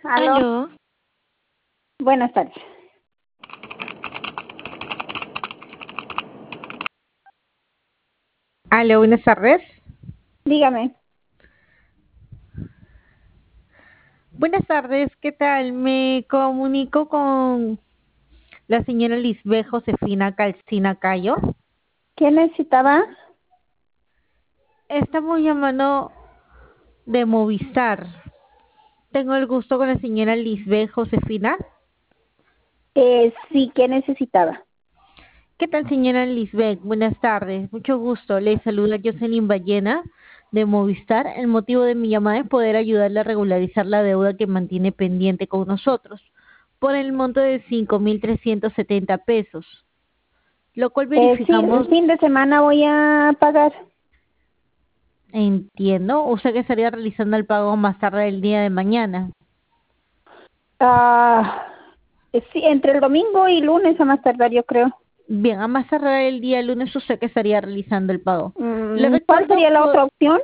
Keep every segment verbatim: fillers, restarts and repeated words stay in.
Aló, Aló, buenas tardes. aló, buenas tardes. Dígame. Buenas tardes, ¿qué tal? Me comunico con la señora Lisbeth Josefina Calcina Cayo. ¿Qué necesitaba? Estamos llamando de Movistar. Tengo el gusto con la señora Lisbeth Josefina. Eh, sí, ¿qué necesitaba? ¿Qué tal, señora Lisbeth? Buenas tardes, mucho gusto. Le saluda Jocelyn Ballena de Movistar. El motivo de mi llamada es poder ayudarle a regularizar la deuda que mantiene pendiente con nosotros por el monto de cinco mil trescientos setenta pesos, lo cual Eh, sí, el verificamos. fin de semana voy a pagar. Entiendo, usted que estaría realizando el pago más tarde del día de mañana. Ah, eh, sí, entre el domingo y lunes a más tardar, yo creo. Bien, a más tardar el día lunes usted que estaría realizando el pago. Le Mm, ¿Cuál recuerdo, sería la po- otra opción?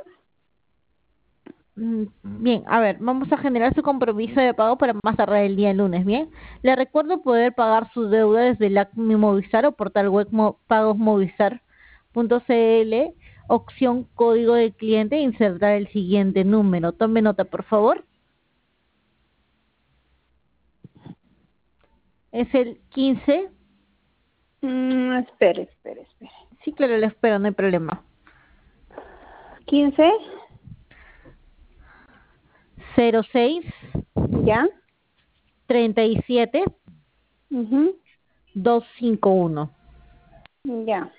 mm, bien, a ver, vamos a generar su compromiso de pago para más tardar el día lunes, bien. Le recuerdo poder pagar su deuda desde la Mi Movistar o portal web mo- pagosmovistar.cl, opción código de cliente e insertar el siguiente número. Tome nota, por favor. Es el quince. Mm, espere, espere, espere. Sí, claro, le espero, no hay problema. ¿Quince? Cero seis ¿Ya? treinta y siete Mhm. dos cinco uno. Ya.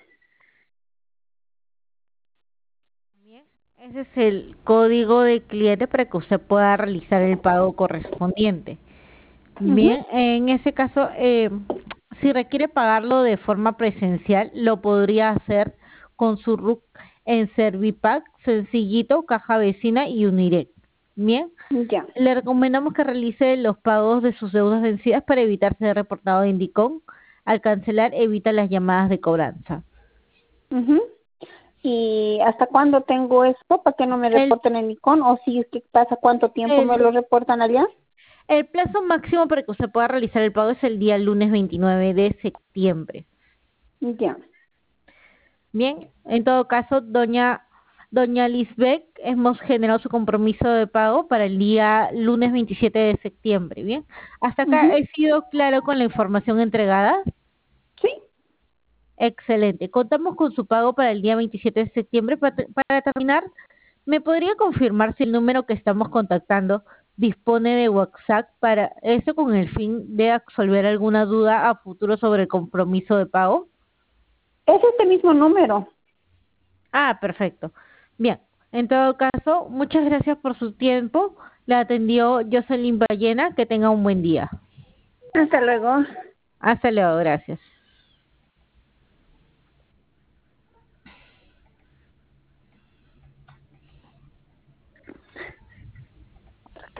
Ese es el código de cliente para que usted pueda realizar el pago correspondiente. Mhm. Bien, en ese caso, eh, si requiere pagarlo de forma presencial, lo podría hacer con su R U C en Servipack, Sencillito, Caja Vecina y Unirec. Bien, Ya. le recomendamos que realice los pagos de sus deudas vencidas para evitar ser reportado de Indicom. Al cancelar, evita las llamadas de cobranza. Mhm. ¿Y hasta cuándo tengo esto para que no me El, reporten en Icon? ¿O si es que pasa cuánto tiempo me el, lo reportan allá? el plazo máximo para que usted pueda realizar el pago es el día lunes veintinueve de septiembre. Ya. Bien, en todo caso, doña doña Lisbeth, hemos generado su compromiso de pago para el día lunes veintisiete de septiembre. Bien, hasta acá Mhm. he sido claro con la información entregada. Sí. Excelente. Contamos con su pago para el día veintisiete de septiembre. Para, para terminar, ¿me podría confirmar si el número que estamos contactando dispone de WhatsApp para eso con el fin de absolver alguna duda a futuro sobre el compromiso de pago? Es este mismo número. Ah, perfecto. Bien, en todo caso, muchas gracias por su tiempo. Le atendió Jocelyn Ballena. Que tenga un buen día. Hasta luego. Hasta luego, gracias.